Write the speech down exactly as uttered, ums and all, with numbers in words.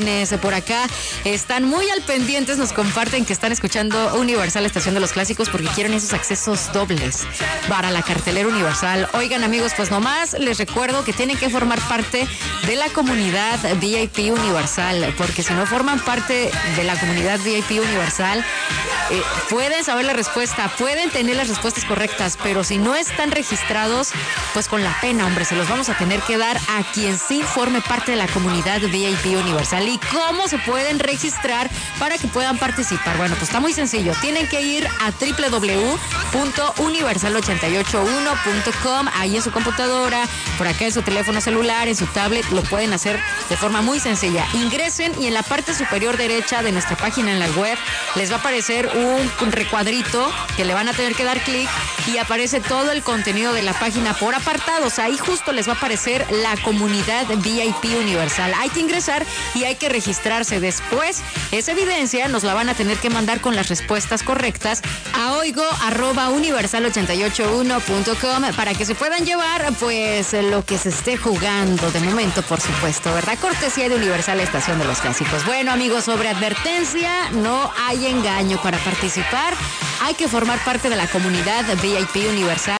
Por acá están muy al pendientes, nos comparten que están escuchando Universal Estación de los Clásicos porque quieren esos accesos dobles para la cartelera Universal. Oigan, amigos, pues nomás les recuerdo que tienen que formar parte de la comunidad V I P Universal, porque si no forman parte de la comunidad V I P Universal, eh, pueden saber la respuesta, pueden tener las respuestas correctas, pero si no están registrados, pues con la pena, hombre, se los vamos a tener que dar a quien sí forme parte de la comunidad V I P Universal. ¿Y cómo se pueden registrar para que puedan participar? Bueno, pues está muy sencillo. Tienen que ir a doble u doble u doble u punto universal ochenta y ocho uno punto com. Ahí en su computadora, por acá en su teléfono celular, en su tablet, lo pueden hacer de forma muy sencilla. Ingresen y en la parte superior derecha de nuestra página en la web les va a aparecer un recuadrito que le van a tener que dar clic y aparece todo el contenido de la página por apartados. Ahí justo les va a aparecer la comunidad V I P Universal. Hay que ingresar y hay que registrarse. Después, esa evidencia nos la van a tener que mandar con las respuestas correctas a oigo arroba universal ochenta y ocho uno punto com para que se puedan llevar pues lo que se esté jugando de momento, por supuesto, ¿verdad? Cortesía de Universal Estación de los Clásicos. Bueno, amigos, sobre advertencia, no hay engaño. Para participar hay que formar parte de la comunidad V I P Universal.